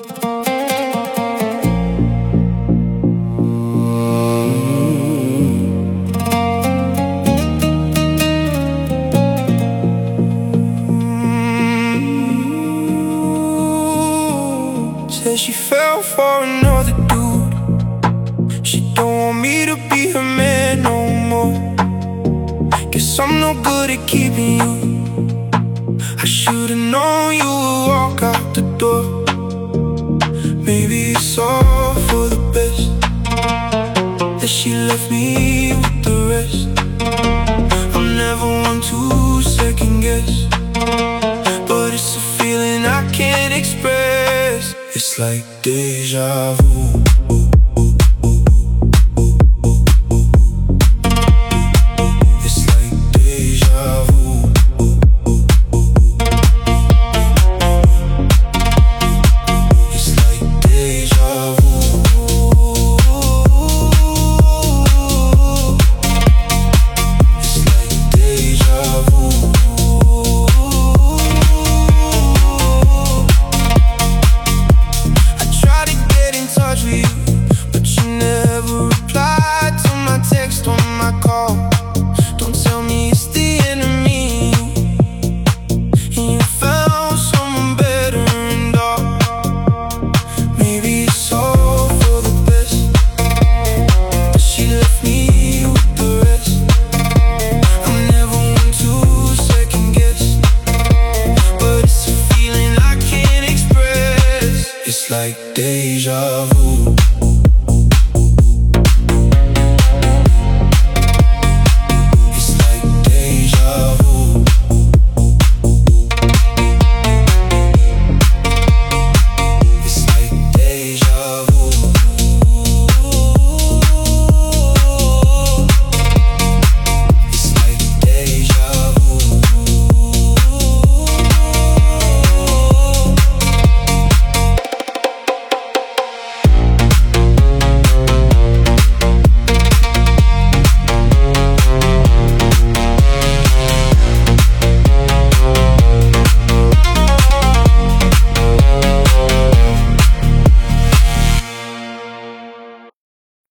Said she fell for another dude. She don't want me to be her man no more. Guess I'm no good at keeping you. I should've known you would walk out the door. Maybe it's all for the best that she left me with the rest. I'm never one to second guess, but it's a feeling I can't express. It's like deja vu. It's like deja vu. It's like deja vu. It's like deja vu. I tried to get in touch with you, but you never replied to my text or my call. Don't tell me it's the end of me, and you found someone better and all. Maybe it's all for the best that she left me with the rest. I'm never one to second guess, but it's a feeling I can't express. It's like deja vu.